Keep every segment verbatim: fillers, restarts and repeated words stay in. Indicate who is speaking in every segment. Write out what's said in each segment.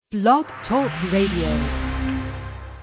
Speaker 1: Blog Talk Radio.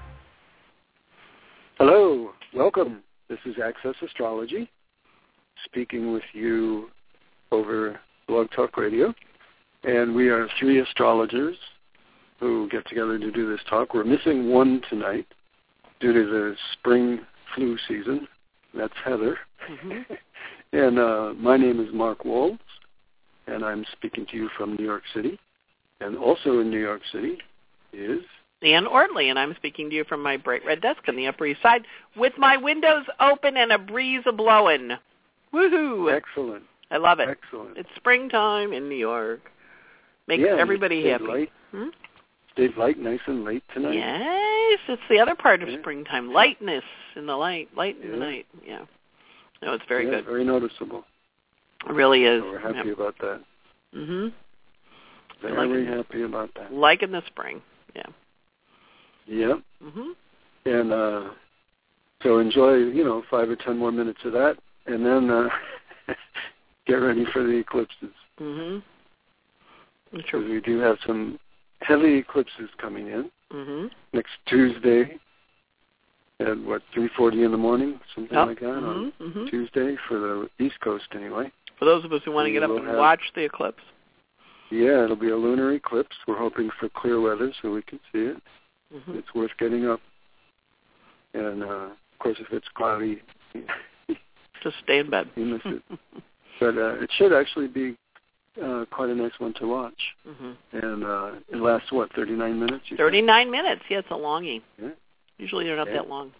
Speaker 2: Hello, welcome. This is Access Astrology, speaking with you over Blog Talk Radio. And we are three astrologers who get together to do this talk. We're missing one tonight due to the spring flu season. That's Heather. Mm-hmm. and uh, my name is Mark Waltz, and I'm speaking to you from New York City. And also in New York City is
Speaker 3: Ann Ortley, and I'm speaking to you from my bright red desk on the Upper East Side with my windows open and a breeze a-blowing. Woohoo!
Speaker 2: Excellent.
Speaker 3: I love it.
Speaker 2: Excellent.
Speaker 3: It's springtime in New York. Makes
Speaker 2: yeah,
Speaker 3: everybody
Speaker 2: stayed
Speaker 3: happy.
Speaker 2: Light.
Speaker 3: Hmm?
Speaker 2: Stayed light, nice and late tonight.
Speaker 3: Yes, it's the other part of
Speaker 2: yeah.
Speaker 3: springtime. Lightness in the light, light in
Speaker 2: yeah.
Speaker 3: the night. Yeah. No, it's very
Speaker 2: yeah,
Speaker 3: good.
Speaker 2: Very noticeable.
Speaker 3: It really is.
Speaker 2: So we're happy
Speaker 3: yep.
Speaker 2: about that.
Speaker 3: Mm-hmm.
Speaker 2: Very happy about that.
Speaker 3: Like in the spring, yeah.
Speaker 2: Yep.
Speaker 3: Mm-hmm.
Speaker 2: And uh, so enjoy, you know, five or ten more minutes of that, and then uh, get ready for the eclipses.
Speaker 3: Mm-hmm.
Speaker 2: Because we do have some heavy eclipses coming in
Speaker 3: mm-hmm.
Speaker 2: next Tuesday at, what, three forty in the morning, something
Speaker 3: yep.
Speaker 2: like that,
Speaker 3: mm-hmm.
Speaker 2: on
Speaker 3: mm-hmm.
Speaker 2: Tuesday for the East Coast anyway.
Speaker 3: For those of us who want to
Speaker 2: we
Speaker 3: get up
Speaker 2: will
Speaker 3: and
Speaker 2: have,
Speaker 3: watch the eclipse.
Speaker 2: Yeah, it'll be a lunar eclipse. We're hoping for clear weather so we can see it.
Speaker 3: Mm-hmm.
Speaker 2: It's worth getting up. And, uh, of course, if it's cloudy,
Speaker 3: just stay in bed.
Speaker 2: You miss it. But uh, it should actually be uh, quite a nice one to watch.
Speaker 3: Mm-hmm.
Speaker 2: And uh, it lasts, what, thirty-nine minutes?
Speaker 3: thirty-nine minutes. Yeah, it's a longie.
Speaker 2: Yeah.
Speaker 3: Usually they're not
Speaker 2: yeah.
Speaker 3: that long.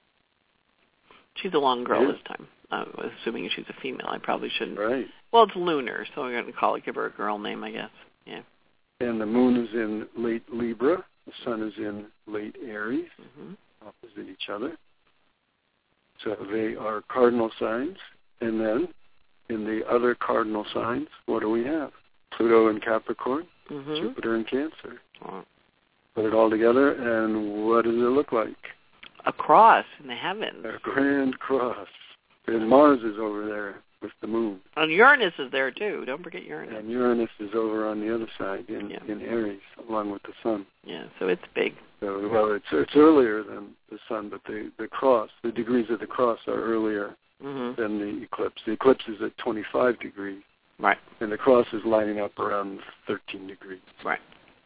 Speaker 3: She's a long girl
Speaker 2: yeah.
Speaker 3: this time. I'm assuming she's a female. I probably shouldn't.
Speaker 2: Right.
Speaker 3: Well, it's lunar, so we're going to call it, give her a girl name, I guess. Yeah.
Speaker 2: And the moon is in late Libra. The sun is in late Aries,
Speaker 3: mm-hmm.
Speaker 2: opposite each other. So they are cardinal signs. And then in the other cardinal signs, what do we have? Pluto in Capricorn,
Speaker 3: mm-hmm.
Speaker 2: Jupiter in Cancer.
Speaker 3: Oh.
Speaker 2: Put it all together, and what does it look like?
Speaker 3: A cross in the heavens.
Speaker 2: A grand cross. And Mars is over there with the moon.
Speaker 3: And Uranus is there, too. Don't forget Uranus.
Speaker 2: And Uranus is over on the other side in,
Speaker 3: yeah.
Speaker 2: in Aries, along with the sun.
Speaker 3: Yeah, so it's big.
Speaker 2: So, well, it's it's earlier than the sun, but the, the cross, the degrees of the cross are earlier
Speaker 3: mm-hmm.
Speaker 2: than the eclipse. The eclipse is at twenty-five degrees.
Speaker 3: Right.
Speaker 2: And the cross is lining up around thirteen degrees.
Speaker 3: Right.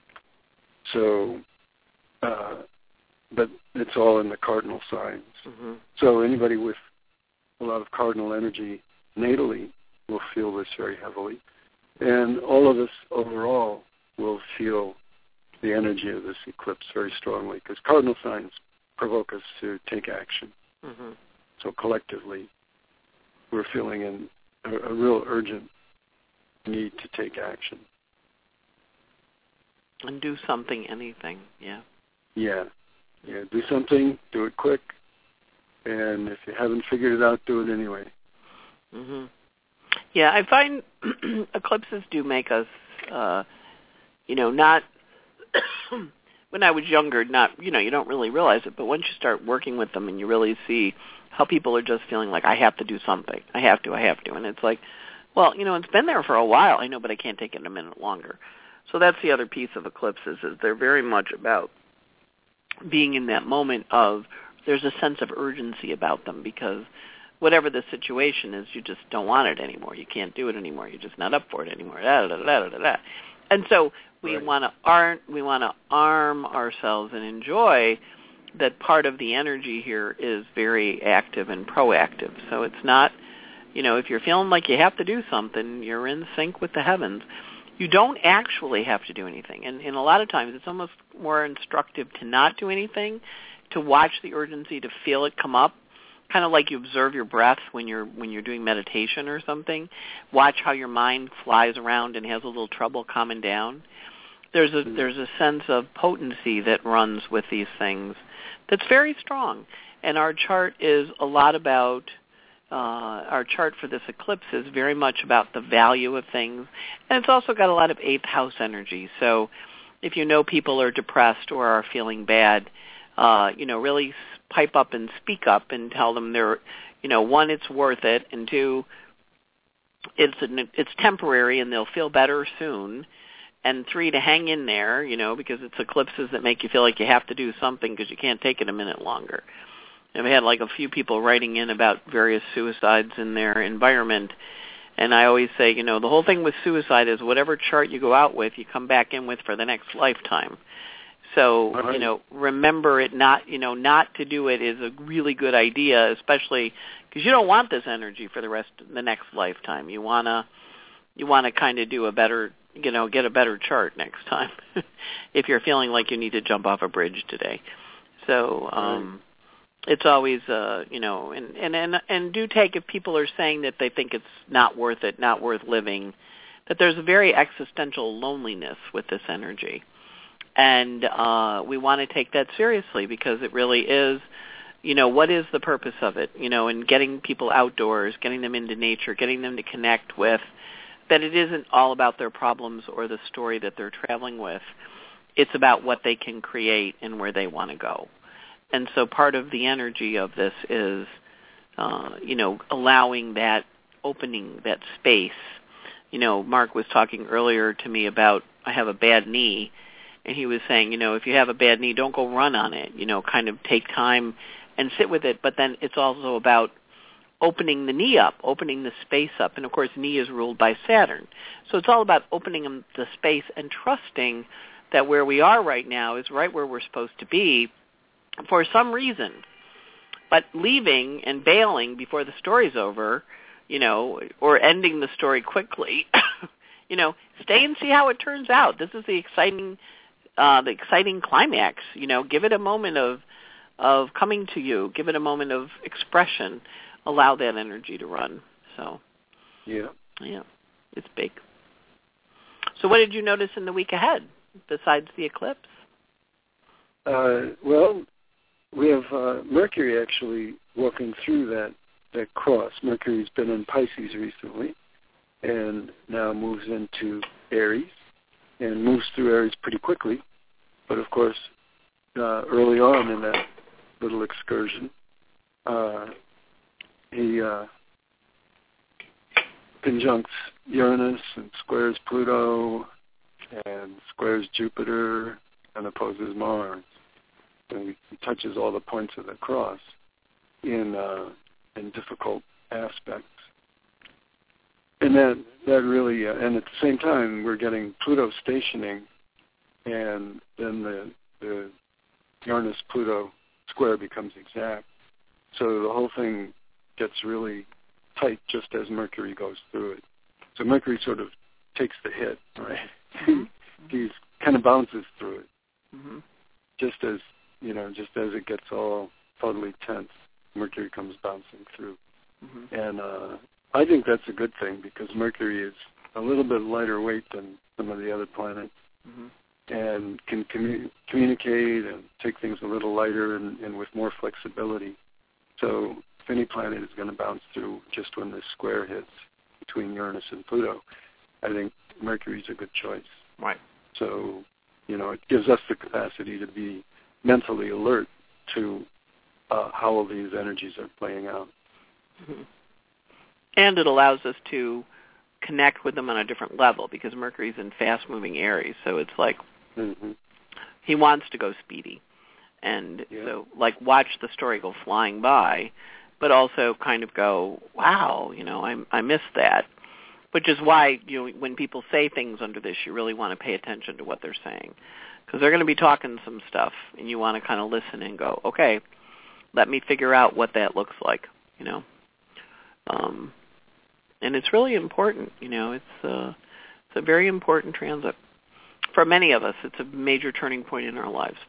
Speaker 2: So, uh, but it's all in the cardinal signs.
Speaker 3: Mm-hmm.
Speaker 2: So anybody with a lot of cardinal energy natally will feel this very heavily. And all of us overall will feel the energy of this eclipse very strongly because cardinal signs provoke us to take action.
Speaker 3: Mm-hmm.
Speaker 2: So collectively, we're feeling in a, a real urgent need to take action.
Speaker 3: And do something, anything, yeah.
Speaker 2: Yeah. Yeah, do something, do it quick, and if you haven't figured it out, do it anyway.
Speaker 3: Mm-hmm. Yeah, I find eclipses do make us, uh, you know, not, when I was younger, not, you know, you don't really realize it, but once you start working with them and you really see how people are just feeling like, I have to do something, I have to, I have to, and it's like, well, you know, it's been there for a while, I know, but I can't take it a minute longer. So that's the other piece of eclipses, is they're very much about being in that moment of, there's a sense of urgency about them because whatever the situation is, you just don't want it anymore. You can't do it anymore. You're just not up for it anymore. Da, da, da, da, da. And so we
Speaker 2: right.
Speaker 3: want to arm, we want to arm ourselves and enjoy that part of the energy here is very active and proactive. So it's not, you know, if you're feeling like you have to do something, you're in sync with the heavens. You don't actually have to do anything. And, and a lot of times it's almost more instructive to not do anything, to watch the urgency, to feel it come up, kind of like you observe your breath when you're when you're doing meditation or something. Watch how your mind flies around and has a little trouble calming down. There's a there's a sense of potency that runs with these things that's very strong. And our chart is a lot about, uh, our chart for this eclipse is very much about the value of things. And it's also got a lot of eighth house energy. So if you know people are depressed or are feeling bad, Uh, you know, really pipe up and speak up and tell them they're, you know, one, it's worth it, and two, it's an, it's temporary and they'll feel better soon, and three, to hang in there, you know, because it's eclipses that make you feel like you have to do something because you can't take it a minute longer. And we had like a few people writing in about various suicides in their environment. And I always say, you know, the whole thing with suicide is whatever chart you go out with, you come back in with for the next lifetime. So, right. you know, remember it not, you know, not to do it is a really good idea, especially because you don't want this energy for the rest of the next lifetime. You want to, you want to kind of do a better, you know, get a better chart next time if you're feeling like you need to jump off a bridge today. So, um, right. It's always, uh, you know, and, and, and, and do take, if people are saying that they think it's not worth it, not worth living, that there's a very existential loneliness with this energy. And uh, we want to take that seriously because it really is, you know, what is the purpose of it? You know, and getting people outdoors, getting them into nature, getting them to connect with, that it isn't all about their problems or the story that they're traveling with. It's about what they can create and where they want to go. And so part of the energy of this is, uh, you know, allowing that opening, that space. You know, Mark was talking earlier to me about I have a bad knee, and he was saying, you know, if you have a bad knee, don't go run on it. You know, kind of take time and sit with it. But then it's also about opening the knee up, opening the space up. And, of course, knee is ruled by Saturn. So it's all about opening the space and trusting that where we are right now is right where we're supposed to be for some reason. But leaving and bailing before the story's over, you know, or ending the story quickly, you know, stay and see how it turns out. This is the exciting uh, the exciting climax. You know, give it a moment of of coming to you. Give it a moment of expression. Allow that energy to run. So,
Speaker 2: yeah,
Speaker 3: yeah, it's big. So what did you notice in the week ahead besides the eclipse?
Speaker 2: Uh, well, we have uh, Mercury actually walking through that, that cross. Mercury's been in Pisces recently and now moves into Aries and moves through Aries pretty quickly. But, of course, uh, early on in that little excursion, uh, he uh, conjuncts Uranus and squares Pluto and squares Jupiter and opposes Mars. And he touches all the points of the cross in uh, in difficult aspects. And that that really, uh, and at the same time, we're getting Pluto stationing, and then the the Uranus-Pluto square becomes exact. So the whole thing gets really tight just as Mercury goes through it. So Mercury sort of takes the hit, right? Mm-hmm. He kind of bounces through it, mm-hmm. just as you know, just as it gets all totally tense, Mercury comes bouncing through. Mm-hmm. And uh, I think that's a good thing because Mercury is a little bit lighter weight than some of the other planets, mm-hmm. and can commu- communicate and take things a little lighter and, and with more flexibility. So if any planet is going to bounce through just when this square hits between Uranus and Pluto, I think Mercury's a good choice.
Speaker 3: Right.
Speaker 2: So, you know, it gives us the capacity to be mentally alert to uh, how all these energies are playing out.
Speaker 3: Mm-hmm. And it allows us to connect with them on a different level because Mercury's in fast-moving Aries, so it's like mm-hmm. he wants to go speedy. And yeah. so, like, watch the story go flying by, but also kind of go, wow, you know, I, I missed that. Which is why, you know, when people say things under this, you really want to pay attention to what they're saying. Because they're going to be talking some stuff, and you want to kind of listen and go, okay, let me figure out what that looks like, you know. Um, and it's really important, you know. It's, uh, it's a very important transit. For many of us, it's a major turning point in our lives.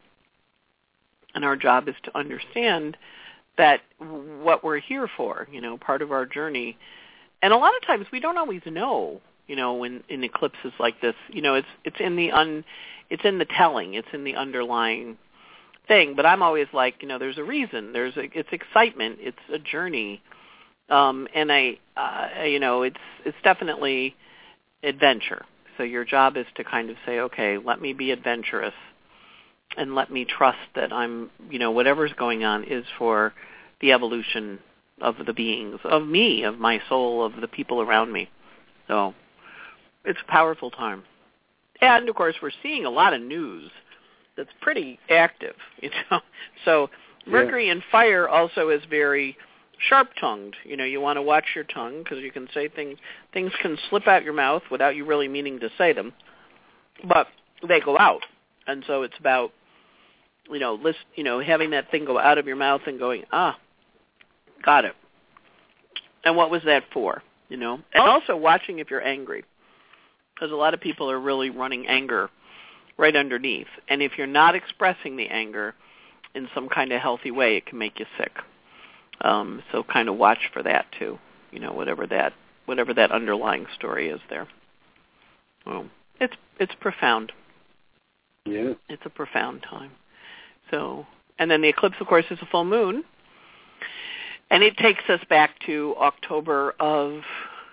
Speaker 3: And our job is to understand that what we're here for, you know, part of our journey. And a lot of times we don't always know, you know, when in eclipses like this, you know, it's it's in the un, it's in the telling, it's in the underlying thing. But I'm always like, you know, there's a reason. There's a, it's excitement. It's a journey, um, and I, uh, you know, it's it's definitely adventure. So your job is to kind of say, okay, let me be adventurous, and let me trust that I'm, you know, whatever's going on is for the evolution of the beings, of me, of my soul, of the people around me. So it's a powerful time. And, of course, we're seeing a lot of news that's pretty active, you know. So Mercury
Speaker 2: yeah.
Speaker 3: in fire also is very sharp-tongued. You know, you want to watch your tongue because you can say things, things can slip out your mouth without you really meaning to say them, but they go out. And so it's about, you know, list, you know, having that thing go out of your mouth and going, ah, got it. And what was that for, you know? And also watching if you're angry, because a lot of people are really running anger right underneath. And if you're not expressing the anger in some kind of healthy way, it can make you sick. Um, so kind of watch for that too, you know, whatever that whatever that underlying story is there. Well, it's it's profound.
Speaker 2: Yeah.
Speaker 3: It's a profound time. So, and then the eclipse, of course, is a full moon. And it takes us back to October of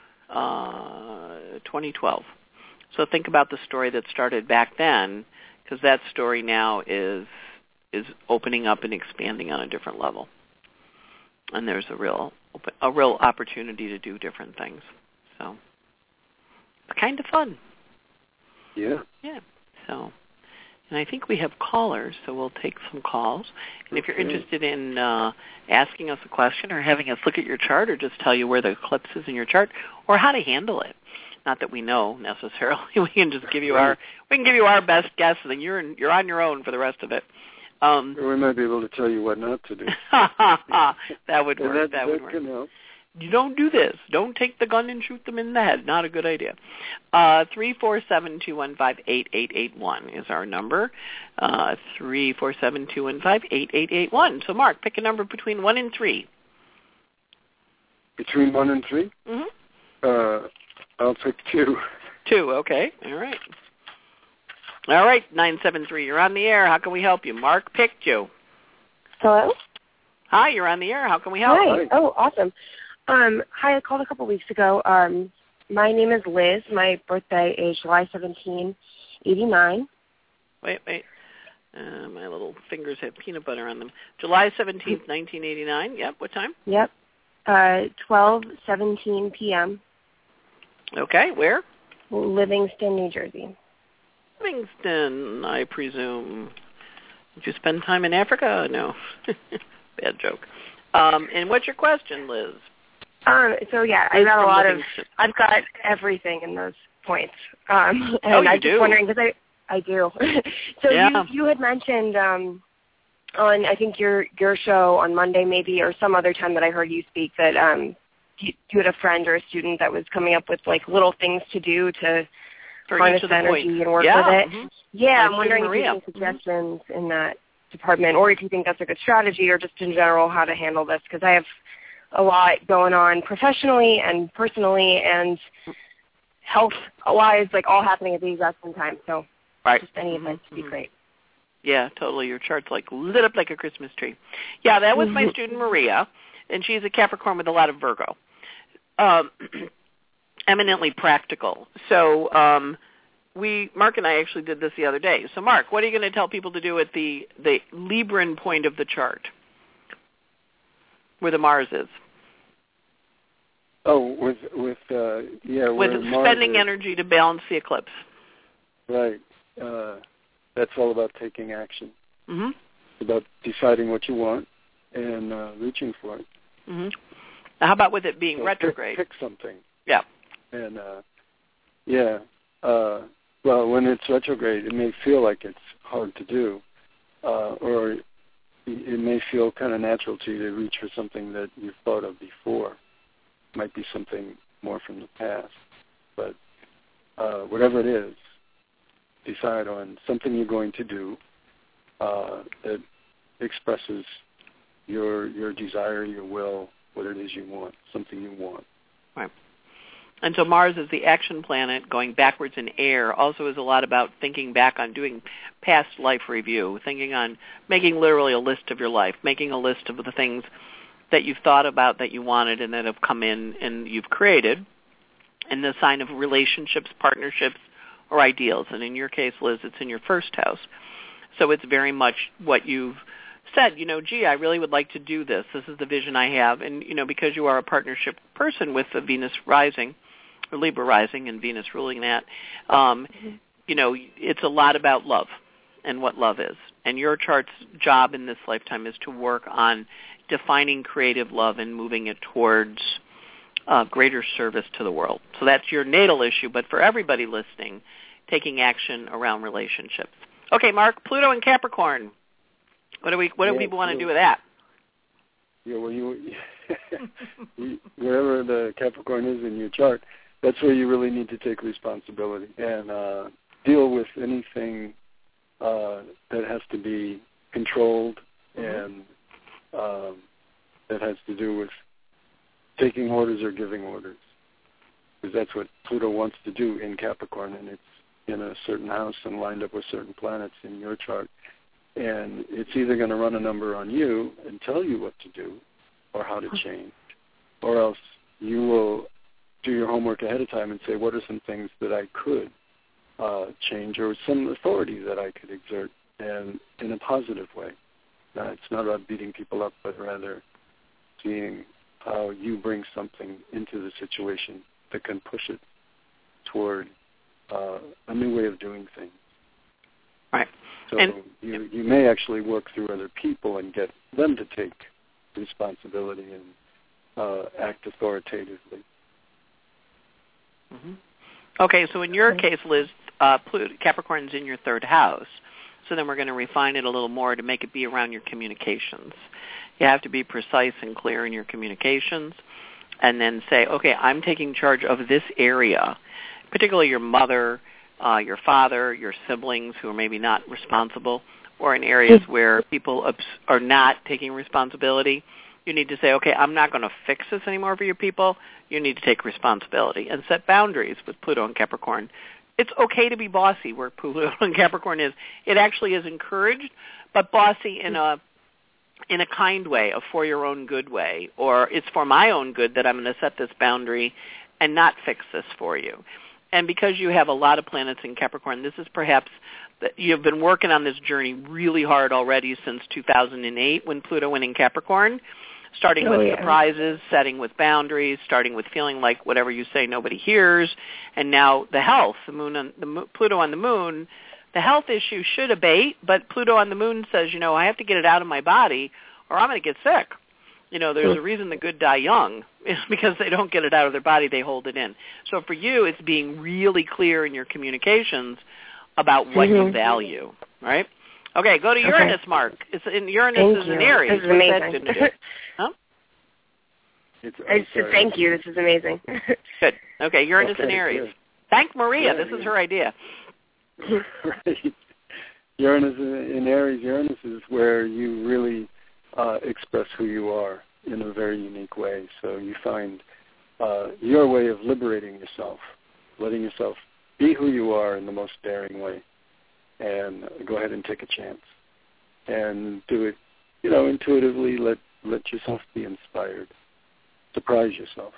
Speaker 3: uh, twenty twelve. So think about the story that started back then, because that story now is is opening up and expanding on a different level. And there's a real a real opportunity to do different things. So it's kind of fun.
Speaker 2: Yeah.
Speaker 3: Yeah. So, and I think we have callers, so we'll take some calls. And if you're
Speaker 2: Okay.
Speaker 3: interested in uh, asking us a question or having us look at your chart or just tell you where the eclipse is in your chart or how to handle it, not that we know necessarily, we can just give you our we can give you our best guess, and then you're you're on your own for the rest of it. Um,
Speaker 2: we might be able to tell you what not to do.
Speaker 3: that would work.
Speaker 2: that,
Speaker 3: that would work.
Speaker 2: Can help.
Speaker 3: You don't do this. Don't take the gun and shoot them in the head. Not a good idea. Uh, three four seven, two one five, eight eight eight one is our number. Uh, three four seven, two one five, eight eight eight one. So, Mark, pick a number between one and three.
Speaker 2: Between one and three?
Speaker 3: Mm-hmm.
Speaker 2: Uh, I'll pick two.
Speaker 3: Two, okay. All right. All right, nine seven three, you're on the air. How can we help you? Mark picked you.
Speaker 4: Hello?
Speaker 3: Hi, you're on the air. How can we help?
Speaker 4: Hi.
Speaker 2: Hi.
Speaker 4: Oh, awesome. Um, hi, I called a couple weeks ago. Um, my name is Liz. My birthday is July seventeenth, eighty-nine.
Speaker 3: Wait, wait. Uh, my little fingers have peanut butter on them. July seventeenth, nineteen eighty-nine. Yep, what time?
Speaker 4: Yep. Uh, twelve seventeen p.m.
Speaker 3: Okay, where?
Speaker 4: Livingston, New Jersey.
Speaker 3: Livingston, I presume. Did you spend time in Africa? No. Bad joke. Um, and what's your question, Liz?
Speaker 4: Um, so yeah, I
Speaker 3: Liz
Speaker 4: got a
Speaker 3: from
Speaker 4: lot of,
Speaker 3: Livingston.
Speaker 4: I've got everything in those points. Um, and
Speaker 3: Oh, you
Speaker 4: I'm
Speaker 3: do?
Speaker 4: just wondering, because I, I do. so
Speaker 3: Yeah.
Speaker 4: you, you had mentioned um, on, I think, your, your show on Monday maybe, or some other time that I heard you speak, that um, you, you had a friend or a student that was coming up with like little things to do to
Speaker 3: For
Speaker 4: harness
Speaker 3: each of the
Speaker 4: energy
Speaker 3: points.
Speaker 4: and work
Speaker 3: Yeah,
Speaker 4: with it.
Speaker 3: mhm.
Speaker 4: Yeah,
Speaker 3: My
Speaker 4: I'm wondering
Speaker 3: student
Speaker 4: if you
Speaker 3: Maria.
Speaker 4: have any suggestions mm-hmm. in that department, or if you think that's a good strategy, or just in general how to handle this, because I have a lot going on professionally and personally and health-wise, like all happening at the exact same time. So
Speaker 3: Right.
Speaker 4: just any
Speaker 3: Mhm,
Speaker 4: advice would be
Speaker 3: mhm.
Speaker 4: great.
Speaker 3: Yeah, totally. Your chart's like lit up like a Christmas tree. Yeah, that was my student Maria, and she's a Capricorn with a lot of Virgo. Um, eminently practical. So um, we, Mark and I actually did this the other day. So Mark, what are you going to tell people to do at the, the Libran point of the chart, where the Mars is?
Speaker 2: Oh, with with uh, yeah,
Speaker 3: With
Speaker 2: where Mars
Speaker 3: spending
Speaker 2: is,
Speaker 3: energy to balance the eclipse.
Speaker 2: right. Uh, that's all about taking action.
Speaker 3: Mm-hmm.
Speaker 2: It's about deciding what you want and uh, reaching for it.
Speaker 3: Mm-hmm. Now, how about with it being
Speaker 2: So
Speaker 3: retrograde?
Speaker 2: Pick, pick something.
Speaker 3: Yeah.
Speaker 2: And uh, yeah, uh, well, when it's retrograde, it may feel like it's hard to do, uh, or it may feel kind of natural to you to reach for something that you've thought of before. It might be something more from the past, but uh, whatever it is, decide on something you're going to do uh, that expresses your your desire, your will, what it is you want, something you want.
Speaker 3: Right. And so Mars is the action planet going backwards in air, also is a lot about thinking back on doing past life review, thinking on making literally a list of your life, making a list of the things that you've thought about that you wanted and that have come in and you've created, and the sign of relationships, partnerships, or ideals. And in your case, Liz, it's in your first house. So it's very much what you've said, you know, gee, I really would like to do this. This is the vision I have. And, you know, because you are a partnership person with the Venus rising, or Libra rising and Venus ruling that, um, you know, it's a lot about love and what love is. And your chart's job in this lifetime is to work on defining creative love and moving it towards uh, greater service to the world. So that's your natal issue, but for everybody listening, taking action around relationships. Okay, Mark, Pluto and Capricorn. What do we? What do yeah, people want to do with that?
Speaker 2: Yeah, well, you, you wherever the Capricorn is in your chart, that's where you really need to take responsibility and uh, deal with anything uh, that has to be controlled mm-hmm. and um, that has to do with taking orders or giving orders, because that's what Pluto wants to do in Capricorn, and it's in a certain house and lined up with certain planets in your chart. And it's either going to run a number on you and tell you what to do or how to change, or else you will do your homework ahead of time and say, what are some things that I could uh, change, or some authority that I could exert, and in a positive way. Now, it's not about beating people up, but rather seeing how you bring something into the situation that can push it toward uh, a new way of doing things.
Speaker 3: Right.
Speaker 2: So
Speaker 3: and,
Speaker 2: you you may actually work through other people and get them to take responsibility and uh, act authoritatively.
Speaker 3: Mm-hmm. Okay, so in your case, Liz, uh, Pluto, Capricorn's in your third house. So then we're going to refine it a little more to make it be around your communications. You have to be precise and clear in your communications, and then say, okay, I'm taking charge of this area, particularly your mother, uh, your father, your siblings who are maybe not responsible, or in areas where people are not taking responsibility. You need to say, okay, I'm not going to fix this anymore for you people. You need to take responsibility and set boundaries with Pluto and Capricorn. It's okay to be bossy where Pluto and Capricorn is. It actually is encouraged, but bossy in a in a kind way, a for your own good way, or it's for my own good that I'm going to set this boundary and not fix this for you. And because you have a lot of planets in Capricorn, this is perhaps that you've been working on this journey really hard already since two thousand eight when Pluto went in Capricorn, starting
Speaker 4: oh,
Speaker 3: with
Speaker 4: yeah.
Speaker 3: surprises, setting with boundaries, starting with feeling like whatever you say nobody hears, and now the health, the moon, on, the mo- Pluto on the moon, the health issue should abate, but Pluto on the moon says, you know, I have to get it out of my body or I'm going to get sick. You know, there's a reason the good die young. It's because they don't get it out of their body, they hold it in. So for you, it's being really clear in your communications about what mm-hmm. you value, right? Okay, go to Uranus, okay. Mark. It's in Uranus
Speaker 4: thank
Speaker 3: is
Speaker 4: you.
Speaker 3: in Aries.
Speaker 4: This is
Speaker 3: What's
Speaker 4: amazing.
Speaker 3: that going to do? Huh?
Speaker 2: It's,
Speaker 4: I said thank you. This is amazing.
Speaker 3: Good. Okay, Uranus
Speaker 2: okay,
Speaker 3: in Aries.
Speaker 2: good.
Speaker 3: Thank Maria.
Speaker 2: Yeah,
Speaker 3: this is
Speaker 2: yeah.
Speaker 3: her idea.
Speaker 2: Right. Uranus in Aries, Uranus is where you really uh, express who you are in a very unique way. So you find uh, your way of liberating yourself, letting yourself be who you are in the most daring way, and go ahead and take a chance and do it, you know, intuitively. Let let yourself be inspired. Surprise yourself.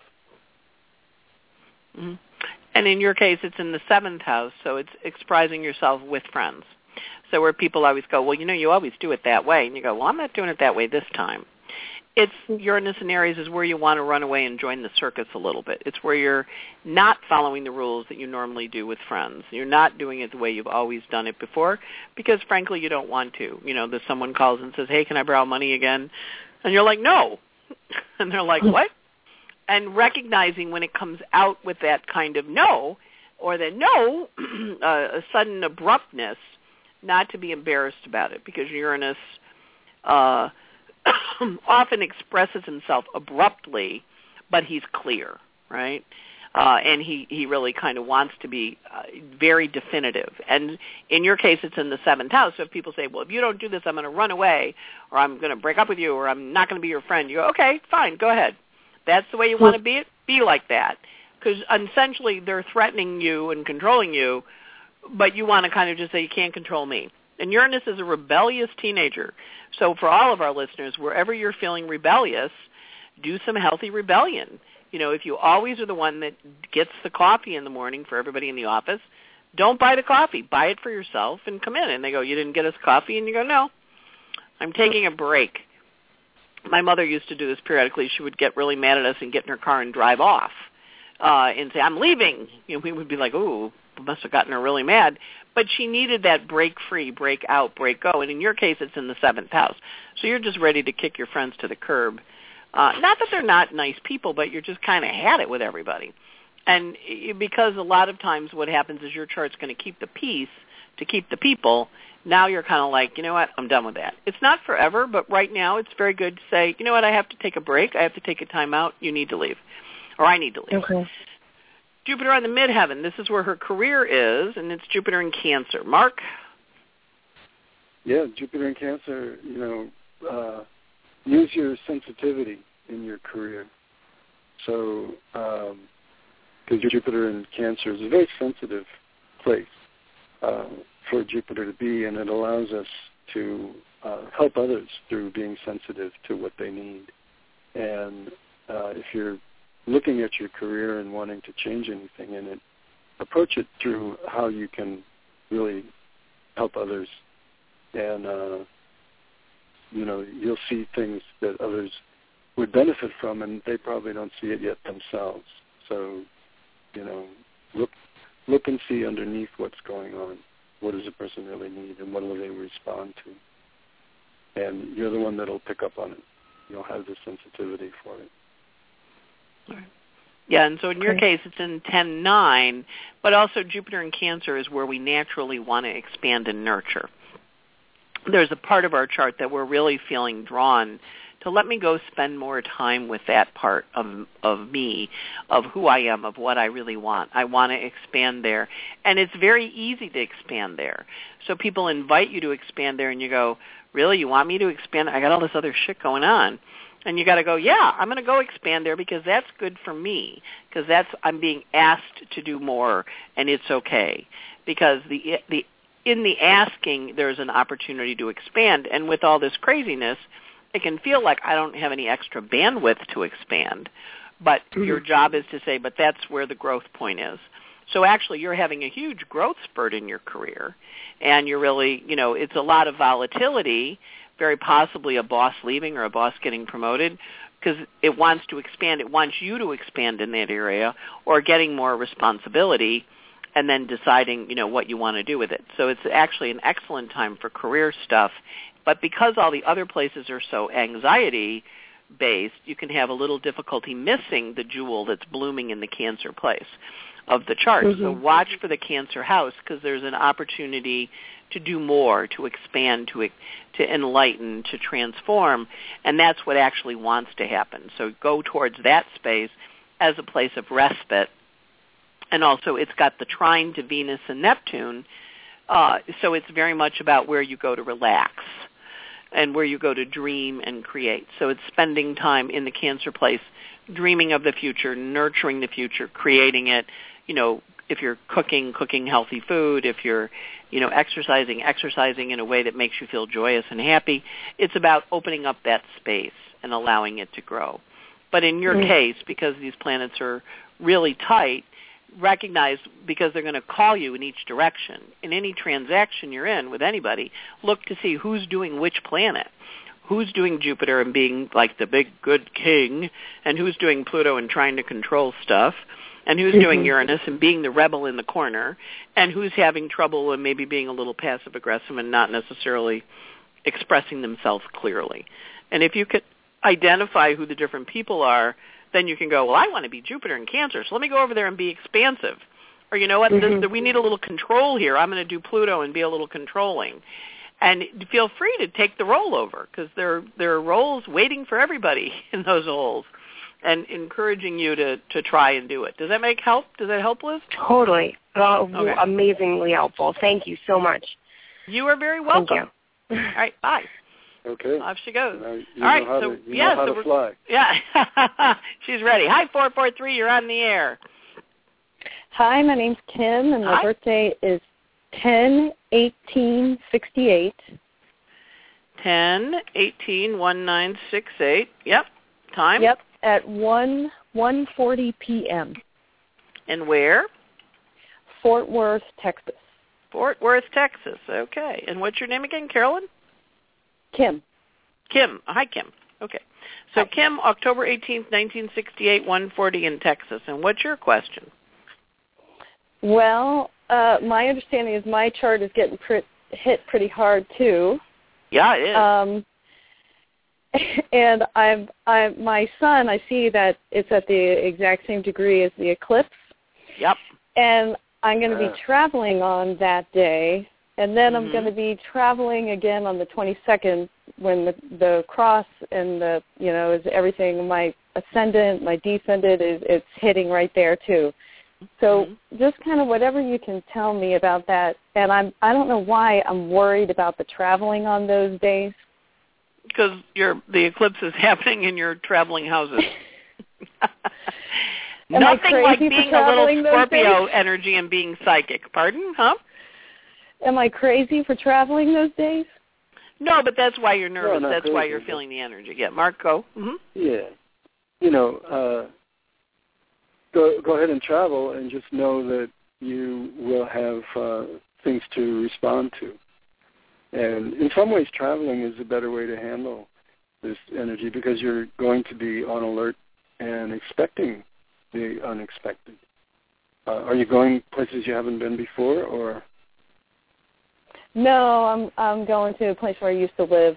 Speaker 3: Mm-hmm. And in your case, it's in the seventh house, so it's surprising yourself with friends. So where people always go, well, you know, you always do it that way. And you go, well, I'm not doing it that way this time. It's Uranus in Aries is where you want to run away and join the circus a little bit. It's where you're not following the rules that you normally do with friends. You're not doing it the way you've always done it before because, frankly, you don't want to. You know, that someone calls and says, hey, can I borrow money again? And you're like, no. And they're like, what? And recognizing when it comes out with that kind of no, or that no, uh, a sudden abruptness, not to be embarrassed about it, because Uranus uh, often expresses himself abruptly, but he's clear, right? Uh, and he, he really kind of wants to be uh, very definitive. And in your case, it's in the seventh house. So if people say, well, if you don't do this, I'm going to run away, or I'm going to break up with you, or I'm not going to be your friend, you go, okay, fine, go ahead. That's the way you want to be, be like that. Because essentially they're threatening you and controlling you, but you want to kind of just say, you can't control me. And Uranus is a rebellious teenager. So for all of our listeners, wherever you're feeling rebellious, do some healthy rebellion. You know, if you always are the one that gets the coffee in the morning for everybody in the office, don't buy the coffee. Buy it for yourself and come in. And they go, you didn't get us coffee? And you go, no, I'm taking a break. My mother used to do this periodically. She would get really mad at us and get in her car and drive off uh, and say, I'm leaving. You know, we would be like, ooh, must have gotten her really mad. But she needed that break free, break out, break go. And in your case, it's in the seventh house. So you're just ready to kick your friends to the curb. Uh, not that they're not nice people, but you're just kind of had it with everybody. And because a lot of times what happens is your chart's going to keep the peace to keep the people. Now you're kind of like, you know what, I'm done with that. It's not forever, but right now it's very good to say, you know what, I have to take a break. I have to take a time out. You need to leave. Or I need to leave.
Speaker 4: Okay.
Speaker 3: Jupiter on the midheaven. This is where her career is, and it's Jupiter in Cancer. Mark?
Speaker 2: Yeah, Jupiter in Cancer, you know, uh, use your sensitivity in your career. So, um, because Jupiter in Cancer is a very sensitive place uh, for Jupiter to be, and it allows us to uh, help others through being sensitive to what they need. And uh, if you're looking at your career and wanting to change anything in it, approach it through how you can really help others. And, uh, you know, you'll see things that others would benefit from, and they probably don't see it yet themselves. So, you know, look look and see underneath what's going on. What does a person really need, and what will they respond to? And you're the one that will pick up on it. You'll have the sensitivity for it.
Speaker 3: Yeah, and so in your
Speaker 4: okay.
Speaker 3: case, it's in ten nine, but also Jupiter in Cancer is where we naturally want to expand and nurture. There's a part of our chart that we're really feeling drawn to let me go spend more time with that part of of me, of who I am, of what I really want. I want to expand there. And it's very easy to expand there. So people invite you to expand there, and you go, really, you want me to expand? I got all this other shit going on. And you got to go, yeah, I'm going to go expand there because that's good for me, because that's I'm being asked to do more, and it's okay. Because the the in the asking, there's an opportunity to expand. And with all this craziness, it can feel like I don't have any extra bandwidth to expand. But mm-hmm. your job is to say, but that's where the growth point is. So actually you're having a huge growth spurt in your career. And you're really, you know, it's a lot of volatility, very possibly a boss leaving or a boss getting promoted, because it wants to expand. It wants you to expand in that area, or getting more responsibility and then deciding, you know, what you want to do with it. So it's actually an excellent time for career stuff. But because all the other places are so anxiety-based, you can have a little difficulty missing the jewel that's blooming in the Cancer place of the chart. Mm-hmm. So watch for the Cancer house, because there's an opportunity to do more, to expand, to to enlighten, to transform, and that's what actually wants to happen. So go towards that space as a place of respite. And also it's got the trine to Venus and Neptune, uh, so it's very much about where you go to relax and where you go to dream and create. So it's spending time in the Cancer place, dreaming of the future, nurturing the future, creating it. You know, if you're cooking, cooking healthy food, if you're, you know, exercising, exercising in a way that makes you feel joyous and happy. It's about opening up that space and allowing it to grow. But in your mm-hmm. case, because these planets are really tight, recognize, because they're going to call you in each direction. In any transaction you're in with anybody, look to see who's doing which planet. Who's doing Jupiter and being like the big good king, and who's doing Pluto and trying to control stuff, and who's mm-hmm. doing Uranus and being the rebel in the corner, and who's having trouble and maybe being a little passive-aggressive and not necessarily expressing themselves clearly. And if you could identify who the different people are, then you can go, well, I want to be Jupiter in Cancer, so let me go over there and be expansive. Or you know what, mm-hmm. this, we need a little control here. I'm going to do Pluto and be a little controlling. And feel free to take the role over, because there, there are roles waiting for everybody in those roles, and encouraging you to, to try and do it. Does that make help? Does that help, Liz?
Speaker 4: Totally. Uh,
Speaker 3: okay.
Speaker 4: Amazingly helpful. Thank you so much.
Speaker 3: You are very welcome.
Speaker 4: Thank you.
Speaker 3: All right, bye.
Speaker 2: Okay.
Speaker 3: Off she goes.
Speaker 2: Now you
Speaker 3: All right,
Speaker 2: know
Speaker 3: so
Speaker 2: to, you
Speaker 3: yeah,
Speaker 2: know how
Speaker 3: so
Speaker 2: to fly.
Speaker 3: Yeah, she's ready. Hi, four four three. You're on the air.
Speaker 5: Hi, my name's Kim, and my
Speaker 3: Hi.
Speaker 5: birthday is ten eighteen sixty eight.
Speaker 3: Ten eighteen one nine six eight. Yep. Time.
Speaker 5: Yep. At one one forty p.m.
Speaker 3: And where?
Speaker 5: Fort Worth, Texas.
Speaker 3: Fort Worth, Texas. Okay. And what's your name again, Carolyn?
Speaker 5: Kim.
Speaker 3: Kim. Hi, Kim. Okay. So, Hi. Kim, October eighteenth, nineteen sixty-eight, one forty in Texas. And what's your question?
Speaker 5: Well, uh, my understanding is my chart is getting pr- hit pretty hard too.
Speaker 3: Yeah, it is.
Speaker 5: Um, and I'm, I, my sun, I see that it's at the exact same degree as the eclipse.
Speaker 3: Yep.
Speaker 5: And I'm going to
Speaker 2: Yeah.
Speaker 5: be traveling on that day, and then
Speaker 3: Mm-hmm.
Speaker 5: I'm going to be traveling again on the twenty-second when the, the cross and the, you know, is everything, my ascendant, my descendant, is it's hitting right there too. So
Speaker 3: mm-hmm.
Speaker 5: just kind of whatever you can tell me about that. And I'm, I don't know why I'm worried about the traveling on those days.
Speaker 3: Because your the eclipse is happening in your traveling houses.
Speaker 5: Am I
Speaker 3: Nothing like
Speaker 5: crazy for
Speaker 3: being a little
Speaker 5: traveling those
Speaker 3: Scorpio
Speaker 5: days?
Speaker 3: energy and being psychic. Pardon? Huh?
Speaker 5: Am I crazy for traveling those days?
Speaker 3: No, but that's why you're nervous.
Speaker 2: not
Speaker 3: that's why
Speaker 2: crazy,
Speaker 3: you're
Speaker 2: but-
Speaker 3: feeling the energy. Yeah, Mark, go. Mm-hmm.
Speaker 2: Yeah. You know, uh, go go ahead and travel, and just know that you will have uh, things to respond to. And in some ways, traveling is a better way to handle this energy because you're going to be on alert and expecting the unexpected. Uh, are you going places you haven't been before, or?
Speaker 5: No, I'm I'm going to a place where I used to live.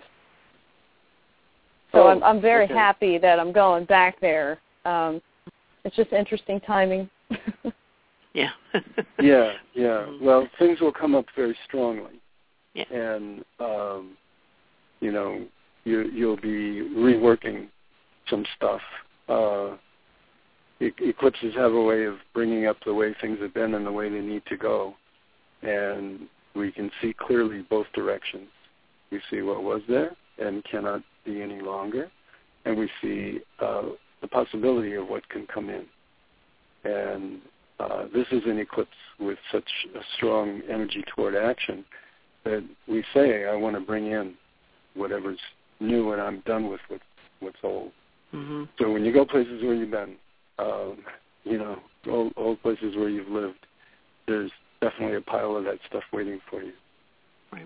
Speaker 5: So
Speaker 2: Oh,
Speaker 5: I'm I'm very
Speaker 2: okay.
Speaker 5: happy that I'm going back there. Um, it's just interesting timing.
Speaker 3: Yeah.
Speaker 2: Yeah, yeah.
Speaker 3: Mhm.
Speaker 2: Well, things will come up very strongly.
Speaker 3: Yeah.
Speaker 2: And, um, you know, you, you'll be reworking some stuff. Uh, e- eclipses have a way of bringing up the way things have been and the way they need to go. And we can see clearly both directions. We see what was there and cannot be any longer. And we see uh, the possibility of what can come in. And uh, this is an eclipse with such a strong energy toward action that we say, I want to bring in whatever's new and I'm done with what, what's old.
Speaker 3: Mm-hmm.
Speaker 2: So when you go places where you've been, um, you know, old, old places where you've lived, there's definitely a pile of that stuff waiting for you.
Speaker 3: Right.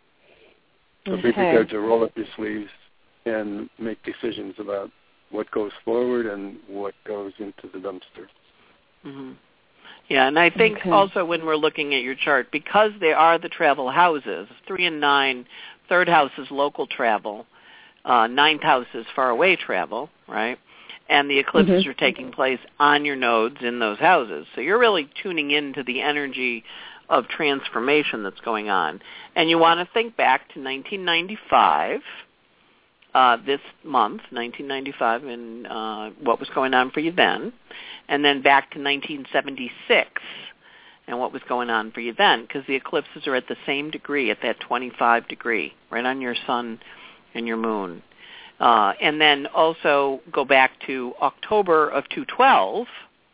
Speaker 2: So
Speaker 5: Okay.
Speaker 2: be prepared to roll up your sleeves and make decisions about what goes forward and what goes into the dumpster.
Speaker 3: Mm-hmm. Yeah, and I think
Speaker 5: Okay.
Speaker 3: also when we're looking at your chart, because they are the travel houses, three and nine, third house is local travel, uh, ninth house is far away travel, right? And the eclipses
Speaker 5: Mhm.
Speaker 3: are taking place on your nodes in those houses. So you're really tuning into the energy of transformation that's going on. And you want to think back to nineteen ninety-five, uh, this month, nineteen ninety-five, and uh, what was going on for you then, and then back to nineteen seventy-six and what was going on for you then, because the eclipses are at the same degree, at that twenty-five degree, right on your sun and your moon. Uh, and then also go back to October of two twelve,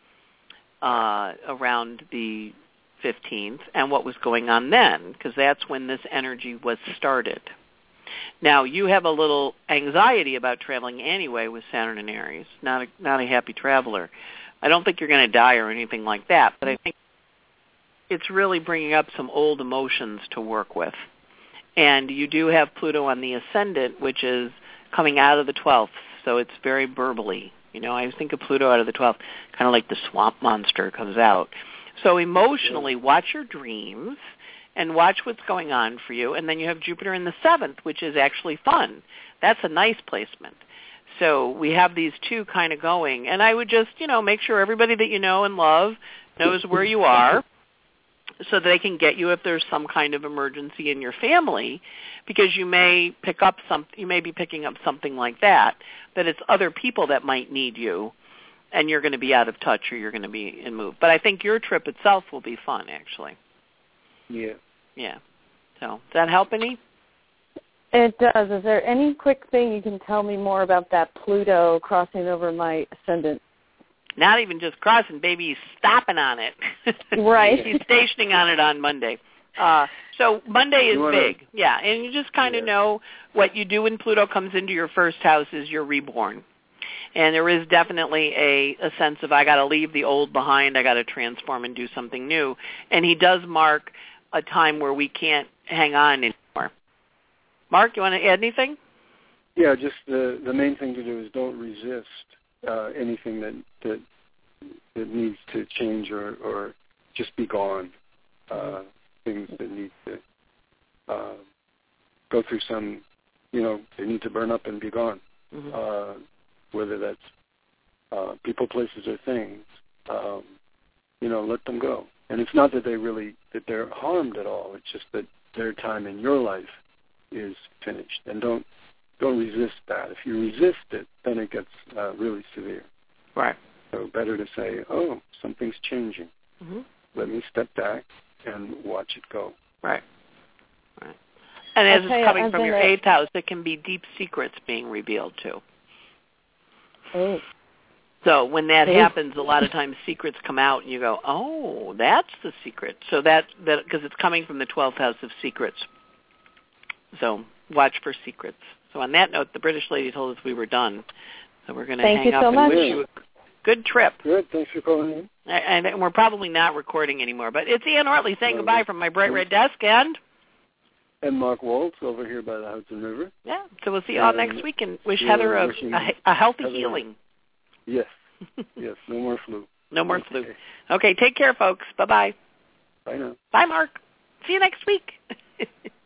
Speaker 3: uh, around the fifteenth, and what was going on then, because that's when this energy was started. Now, you have a little anxiety about traveling anyway with Saturn and Aries, not a, not a happy traveler. I don't think you're going to die or anything like that, but I think it's really bringing up some old emotions to work with. And you do have Pluto on the ascendant, which is coming out of the twelfth, so it's very burbly. You know, I think of Pluto out of the twelfth, kind of like the swamp monster comes out. So emotionally, watch your dreams and watch what's going on for you. And then you have Jupiter in the seventh, which is actually fun. That's a nice placement. So we have these two kind of going. And I would just, you know, make sure everybody that you know and love knows where you are, so that they can get you if there's some kind of emergency in your family, because you may pick up some, you may be picking up something like that, that it's other people that might need you, and you're going to be out of touch or you're going to be in move. But I think your trip itself will be fun, actually.
Speaker 2: Yeah.
Speaker 3: Yeah. So does that help any?
Speaker 5: It does. Is there any quick thing you can tell me more about that Pluto crossing over my ascendant?
Speaker 3: Not even just crossing, baby, he's stopping on it.
Speaker 5: Right.
Speaker 3: He's stationing on it on Monday. Uh, so Monday is
Speaker 2: wanna,
Speaker 3: big, yeah, and you just kind of
Speaker 2: yeah.
Speaker 3: know what you do when Pluto comes into your first house is you're reborn. And there is definitely a, a sense of I got to leave the old behind, I got to transform and do something new. And he does mark a time where we can't hang on anymore. Mark, you want to add anything?
Speaker 2: Yeah, just the the main thing to do is don't resist uh, anything that, that that needs to change or, or just be gone. uh, things that need to uh, go through some, you know, they need to burn up and be gone, mm-hmm. uh, whether that's uh, people, places, or things. Um, you know, let them go. And it's not that they really, that they're harmed at all. It's just that their time in your life is finished. And don't don't resist that. If you resist it, then it gets uh, really severe.
Speaker 3: Right.
Speaker 2: So better to say, oh, something's changing. Mm-hmm. Let me step back and watch it go.
Speaker 3: Right. Right. And as
Speaker 5: Okay,
Speaker 3: it's coming
Speaker 5: I'm
Speaker 3: from your
Speaker 5: gonna...
Speaker 3: eighth house, it can be deep secrets being revealed too.
Speaker 5: Oh.
Speaker 3: So when that
Speaker 5: oh.
Speaker 3: happens, a lot of times secrets come out, and you go, "Oh, that's the secret." So that that because it's coming from the twelfth house of secrets. So watch for secrets. So on that note, the British lady told us we were done. So we're going to hang
Speaker 5: you
Speaker 3: up
Speaker 5: so
Speaker 3: and
Speaker 5: much.
Speaker 3: wish you a good trip.
Speaker 2: Good. Thanks for calling in.
Speaker 3: And, and we're probably not recording anymore. But it's Ian Ortley saying
Speaker 2: no,
Speaker 3: goodbye from my bright red desk, and
Speaker 2: and Mark Waltz over here by the Hudson River.
Speaker 3: Yeah. So we'll see you all next week, and wish
Speaker 2: yeah,
Speaker 3: Heather a, a, a healthy
Speaker 2: Heather,
Speaker 3: healing.
Speaker 2: Yes. Yes. No more flu.
Speaker 3: No more
Speaker 2: okay.
Speaker 3: flu. Okay. Take care, folks. Bye-bye.
Speaker 2: Bye now.
Speaker 3: Bye, Mark. See you next week.